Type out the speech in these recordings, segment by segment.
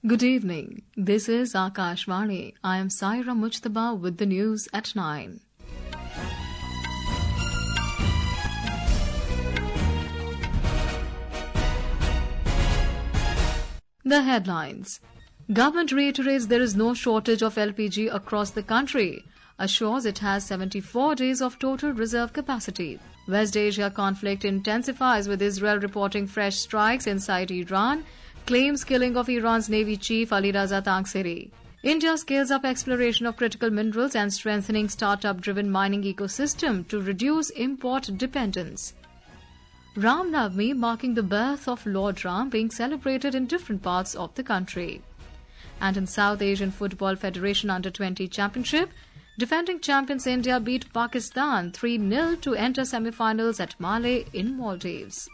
Good evening. This is Akashvani. I am Saira Mujtaba with the news at 9. The headlines. Government reiterates there is no shortage of LPG across the country. Assures it has 74 days of total reserve capacity. West Asia conflict intensifies with Israel reporting fresh strikes inside Iran. Claims killing of Iran's Navy Chief Ali Raza Tangsiri. India scales up exploration of critical minerals and strengthening startup-driven mining ecosystem to reduce import dependence. Ram Navami marking the birth of Lord Ram being celebrated in different parts of the country. And in South Asian Football Federation Under-20 Championship, defending champions India beat Pakistan 3-0 to enter semi-finals at Malé in Maldives.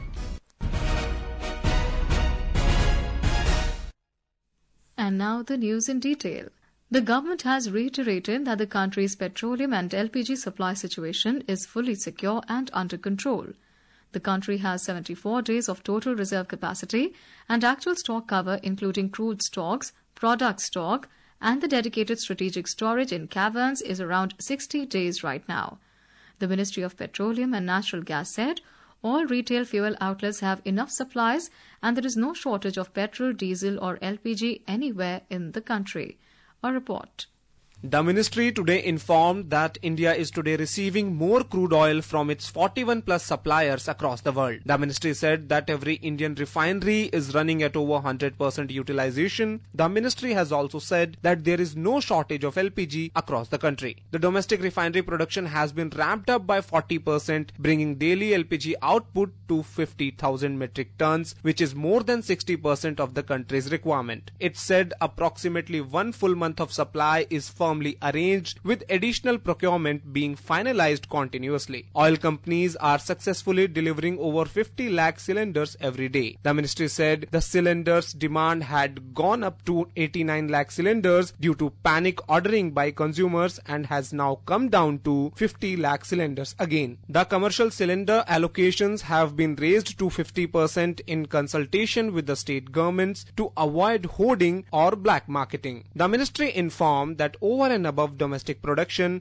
And now the news in detail. The government has reiterated that the country's petroleum and LPG supply situation is fully secure and under control. The country has 74 days of total reserve capacity and actual stock cover including crude stocks, product stock and the dedicated strategic storage in caverns is around 60 days right now. The Ministry of Petroleum and Natural Gas said all retail fuel outlets have enough supplies and there is no shortage of petrol, diesel or LPG anywhere in the country. A report. The ministry today informed that India is today receiving more crude oil from its 41 plus suppliers across the world. The ministry said that every Indian refinery is running at over 100% utilization. The ministry has also said that there is no shortage of LPG across the country. The domestic refinery production has been ramped up by 40%, bringing daily LPG output to 50,000 metric tons, which is more than 60% of the country's requirement. It said approximately 1 full month of supply is firmly arranged with additional procurement being finalized continuously. Oil companies are successfully delivering over 50 lakh cylinders every day. The ministry said the cylinders demand had gone up to 89 lakh cylinders due to panic ordering by consumers and has now come down to 50 lakh cylinders again. The commercial cylinder allocations have been raised to 50% in consultation with the state governments to avoid hoarding or black marketing. The ministry informed that over and above domestic production,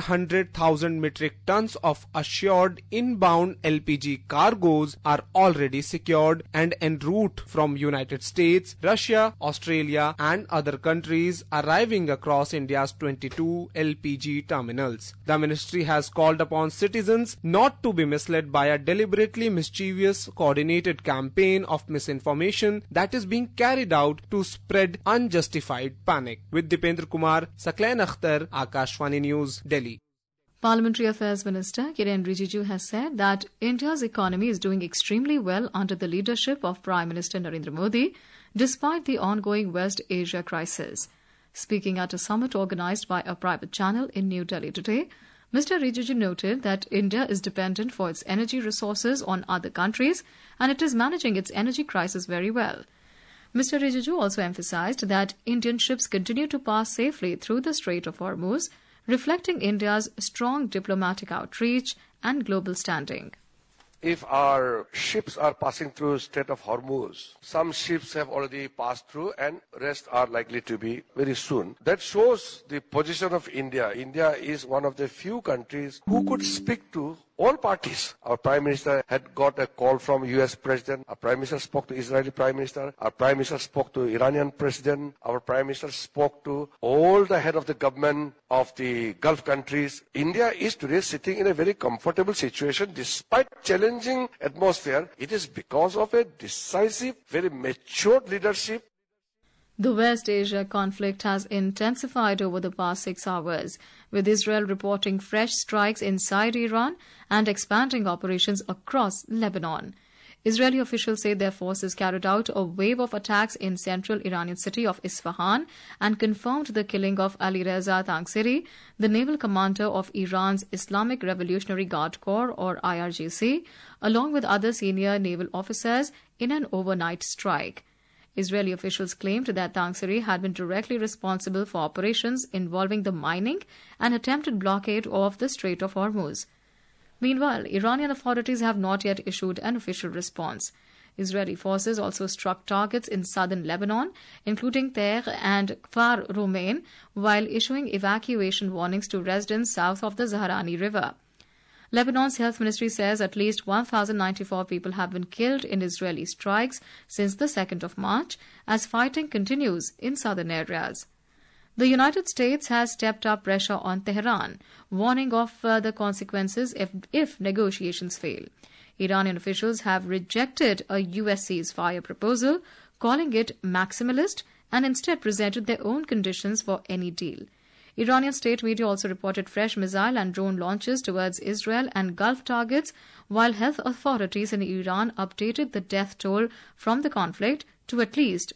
800,000 metric tons of assured inbound LPG cargoes are already secured and en route from United States, Russia, Australia and other countries arriving across India's 22 LPG terminals. The ministry has called upon citizens not to be misled by a deliberately mischievous coordinated campaign of misinformation that is being carried out to spread unjustified panic. With Dipendra Kumar, Sakleen Akhtar, Akashvani News, Delhi. Parliamentary Affairs Minister Kiren Rijiju has said that India's economy is doing extremely well under the leadership of Prime Minister Narendra Modi, despite the ongoing West Asia crisis. Speaking at a summit organized by a private channel in New Delhi today, Mr. Rijiju noted that India is dependent for its energy resources on other countries and it is managing its energy crisis very well. Mr. Rijiju also emphasized that Indian ships continue to pass safely through the Strait of Hormuz, reflecting India's strong diplomatic outreach and global standing. If our ships are passing through Strait of Hormuz, some ships have already passed through and rest are likely to be very soon. That shows the position of India. India is one of the few countries who could speak to all parties. Our Prime Minister had got a call from US President. Our Prime Minister spoke to Israeli Prime Minister. Our Prime Minister spoke to Iranian President. Our Prime Minister spoke to all the head of the government of the Gulf countries. India is today sitting in a very comfortable situation despite challenging atmosphere. It is because of a decisive, very matured leadership. The West Asia conflict has intensified over the past 6 hours, with Israel reporting fresh strikes inside Iran and expanding operations across Lebanon. Israeli officials say their forces carried out a wave of attacks in central Iranian city of Isfahan and confirmed the killing of Ali Reza Tangsiri, the naval commander of Iran's Islamic Revolutionary Guard Corps or IRGC, along with other senior naval officers in an overnight strike. Israeli officials claimed that Tangsiri had been directly responsible for operations involving the mining and attempted blockade of the Strait of Hormuz. Meanwhile, Iranian authorities have not yet issued an official response. Israeli forces also struck targets in southern Lebanon, including Ter and Kfar Rumain, while issuing evacuation warnings to residents south of the Zaharani River. Lebanon's health ministry says at least 1,094 people have been killed in Israeli strikes since the 2nd of March, as fighting continues in southern areas. The United States has stepped up pressure on Tehran, warning of further consequences if negotiations fail. Iranian officials have rejected a U.S. ceasefire proposal, calling it maximalist, and instead presented their own conditions for any deal. Iranian state media also reported fresh missile and drone launches towards Israel and Gulf targets, while health authorities in Iran updated the death toll from the conflict to at least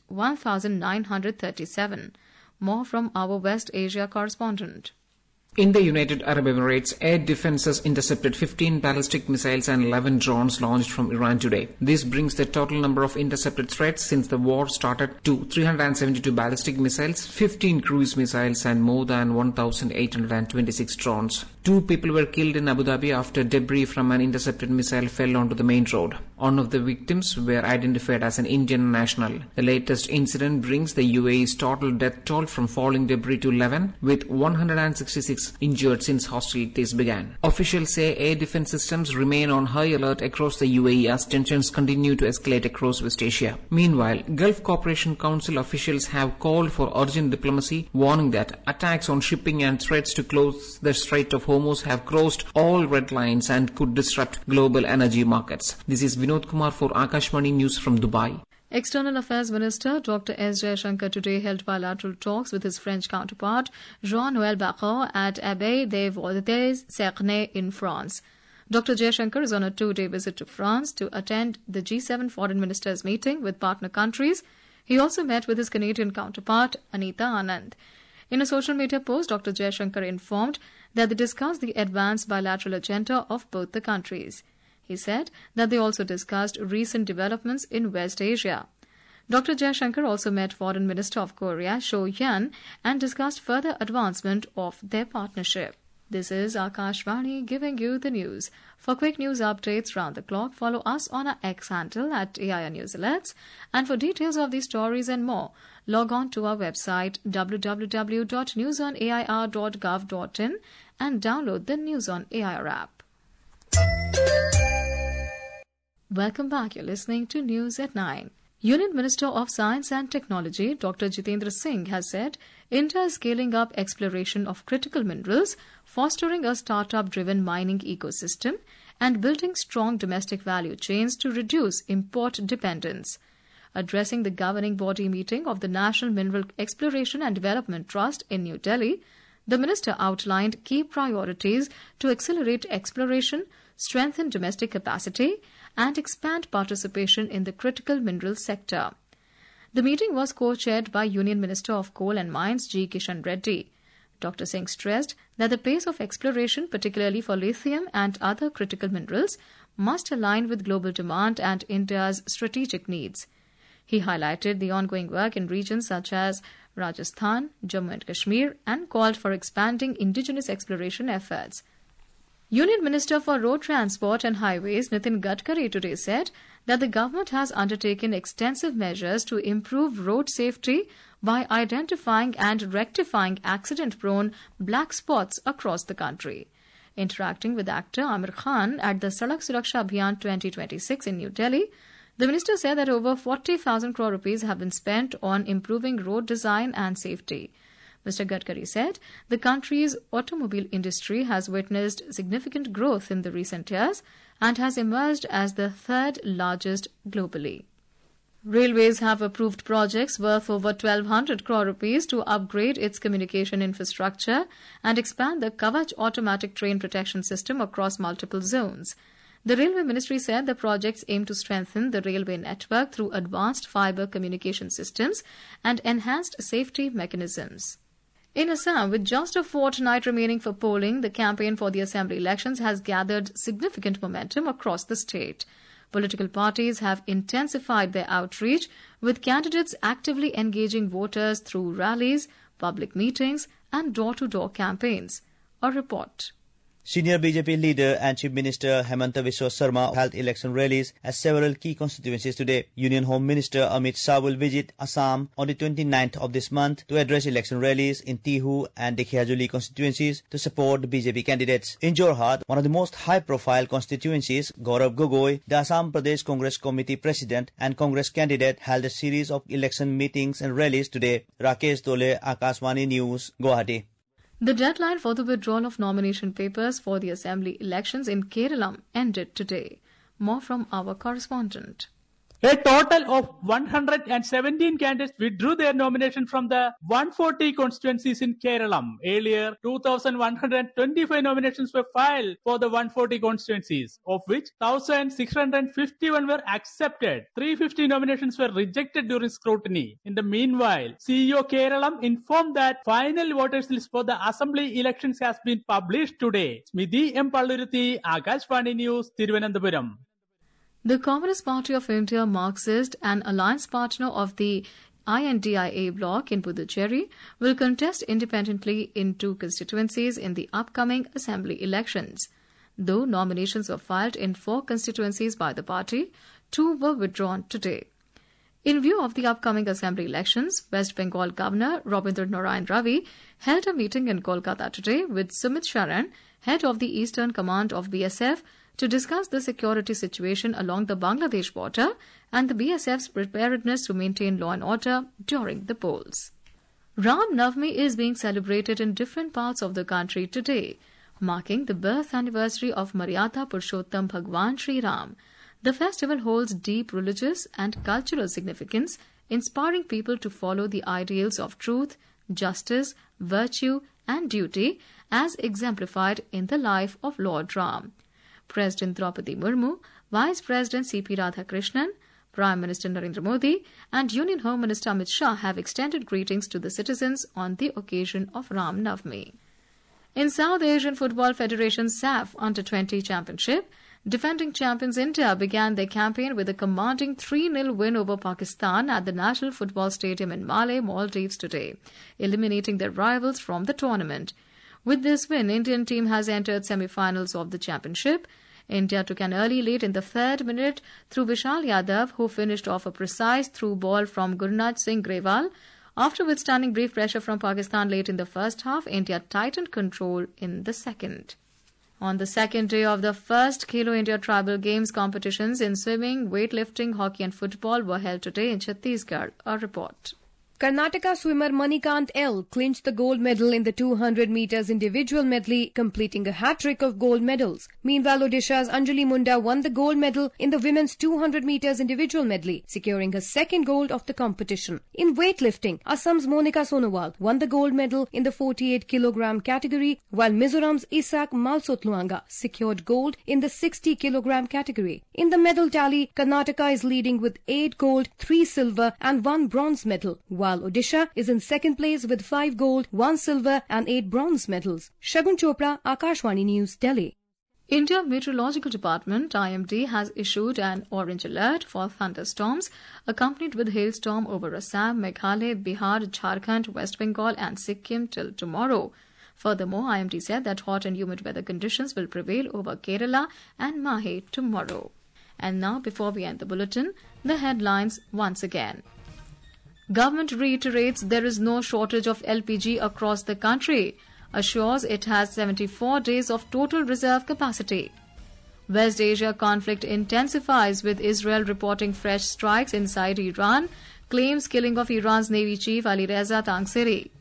1,937. More from our West Asia correspondent. In the United Arab Emirates, air defenses intercepted 15 ballistic missiles and 11 drones launched from Iran today. This brings the total number of intercepted threats since the war started to 372 ballistic missiles, 15 cruise missiles and more than 1,826 drones. 2 people were killed in Abu Dhabi after debris from an intercepted missile fell onto the main road. One of the victims were identified as an Indian national. The latest incident brings the UAE's total death toll from falling debris to 11, with 166 injured since hostilities began. Officials say air defense systems remain on high alert across the UAE as tensions continue to escalate across West Asia. Meanwhile, Gulf Cooperation Council officials have called for urgent diplomacy, warning that attacks on shipping and threats to close the Strait of Hormuz have crossed all red lines and could disrupt global energy markets. This is Vinod Kumar for Akashvani News from Dubai. External Affairs Minister Dr. S. Jaishankar today held bilateral talks with his French counterpart Jean-Noël Barrot at Abbaye des Vosges-Cernay in France. Dr. Jaishankar is on a 2-day visit to France to attend the G7 foreign ministers meeting with partner countries. He also met with his Canadian counterpart Anita Anand. In a social media post, Dr. Jaishankar informed that they discussed the advanced bilateral agenda of both the countries. He said that they also discussed recent developments in West Asia. Dr. Jaishankar also met Foreign Minister of Korea, Cho Hyun, and discussed further advancement of their partnership. This is Akashvani giving you the news. For quick news updates round the clock, follow us on our X handle at AIR News Alerts. And for details of these stories and more, log on to our website www.newsonair.gov.in and download the News on AIR app. Welcome back. You're listening to News at 9. Union Minister of Science and Technology, Dr. Jitendra Singh, has said India is scaling up exploration of critical minerals, fostering a startup-driven mining ecosystem, and building strong domestic value chains to reduce import dependence. Addressing the governing body meeting of the National Mineral Exploration and Development Trust in New Delhi, the minister outlined key priorities to accelerate exploration, strengthen domestic capacity, and expand participation in the critical minerals sector. The meeting was co-chaired by Union Minister of Coal and Mines G. Kishan Reddy. Dr. Singh stressed that the pace of exploration, particularly for lithium and other critical minerals, must align with global demand and India's strategic needs. He highlighted the ongoing work in regions such as Rajasthan, Jammu and Kashmir, and called for expanding indigenous exploration efforts. Union Minister for Road Transport and Highways Nitin Gadkari today said that the government has undertaken extensive measures to improve road safety by identifying and rectifying accident-prone black spots across the country. Interacting with actor Amir Khan at the Sadak Suraksha Abhiyan 2026 in New Delhi, the minister said that over 40,000 crore rupees have been spent on improving road design and safety. Mr. Gadkari said the country's automobile industry has witnessed significant growth in the recent years and has emerged as the third largest globally. Railways have approved projects worth over 1,200 crore rupees to upgrade its communication infrastructure and expand the Kavach automatic train protection system across multiple zones. The Railway Ministry said the projects aim to strengthen the railway network through advanced fibre communication systems and enhanced safety mechanisms. In Assam, with just a fortnight remaining for polling, the campaign for the assembly elections has gathered significant momentum across the state. Political parties have intensified their outreach, with candidates actively engaging voters through rallies, public meetings, and door-to-door campaigns. A report. Senior BJP leader and Chief Minister Hemanta Biswa Sarma held election rallies at several key constituencies today. Union Home Minister Amit Shah will visit Assam on the 29th of this month to address election rallies in Tihu and Dekhiajuli constituencies to support the BJP candidates. In Jorhat, one of the most high-profile constituencies, Gaurav Gogoi, the Assam Pradesh Congress Committee President and Congress candidate, held a series of election meetings and rallies today. Rakesh Dole, Akashvani News, Guwahati. The deadline for the withdrawal of nomination papers for the assembly elections in Kerala ended today. More from our correspondent. A total of 117 candidates withdrew their nomination from the 140 constituencies in Kerala. Earlier, 2,125 nominations were filed for the 140 constituencies, of which 1,651 were accepted. 350 nominations were rejected during scrutiny. In the meanwhile, CEO Kerala informed that final voters list for the assembly elections has been published today. Smithy M. Palluruthi, Akashvani News, Thiruvananthapuram. The Communist Party of India, Marxist, and alliance partner of the INDIA bloc in Puducherry, will contest independently in 2 constituencies in the upcoming assembly elections. Though nominations were filed in 4 constituencies by the party, 2 were withdrawn today. In view of the upcoming assembly elections, West Bengal Governor Rabindra Narayan Ravi held a meeting in Kolkata today with Sumit Sharan, head of the Eastern Command of BSF, to discuss the security situation along the Bangladesh border and the BSF's preparedness to maintain law and order during the polls. Ram Navami is being celebrated in different parts of the country today, marking the birth anniversary of Maryada Purushottam Bhagwan Sri Ram. The festival holds deep religious and cultural significance, inspiring people to follow the ideals of truth, justice, virtue, and duty as exemplified in the life of Lord Ram. President Draupadi Murmu, Vice President C.P. Radhakrishnan, Prime Minister Narendra Modi, and Union Home Minister Amit Shah have extended greetings to the citizens on the occasion of Ram Navami. In South Asian Football Federation SAF Under-20 Championship, defending champions India began their campaign with a commanding 3-0 win over Pakistan at the National Football Stadium in Malé, Maldives today, eliminating their rivals from the tournament. With this win, Indian team has entered semi-finals of the championship. India took an early lead in the 3rd minute through Vishal Yadav, who finished off a precise through ball from Gurnath Singh Grewal. After withstanding brief pressure from Pakistan late in the first half, India tightened control in the second. On the second day of the first Khelo India Tribal Games competitions in swimming, weightlifting, hockey and football were held today in Chhattisgarh. A report. Karnataka swimmer Manikant L clinched the gold medal in the 200 meters individual medley, completing a hat-trick of gold medals. Meanwhile, Odisha's Anjali Munda won the gold medal in the women's 200 meters individual medley, securing her 2nd gold of the competition. In weightlifting, Assam's Monika Sonowal won the gold medal in the 48 kilogram category, while Mizoram's Isak Malsotluanga secured gold in the 60 kilogram category. In the medal tally, Karnataka is leading with 8 gold, 3 silver and 1 bronze medal, while Odisha is in 2nd place with 5 gold, 1 silver and 8 bronze medals. Shagun Chopra, Akashvani News, Delhi. India Meteorological Department IMD has issued an orange alert for thunderstorms accompanied with hailstorm over Assam, Meghalaya, Bihar, Jharkhand, West Bengal and Sikkim till tomorrow. Furthermore, IMD said that hot and humid weather conditions will prevail over Kerala and Mahe tomorrow. And now, before we end the bulletin, the headlines once again. Government reiterates there is no shortage of LPG across the country, assures it has 74 days of total reserve capacity. West Asia conflict intensifies with Israel reporting fresh strikes inside Iran, claims killing of Iran's Navy Chief Ali Reza Tangsiri.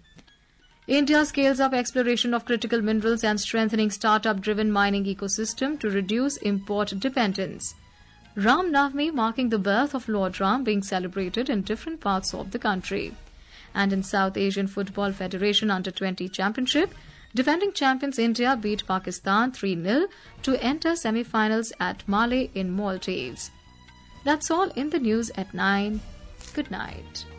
India scales up exploration of critical minerals and strengthening startup-driven mining ecosystem to reduce import dependence. Ram Navami marking the birth of Lord Ram being celebrated in different parts of the country. And in South Asian Football Federation Under-20 Championship, defending champions India beat Pakistan 3-0 to enter semi-finals at Malé in Maldives. That's all in the news at 9. Good night.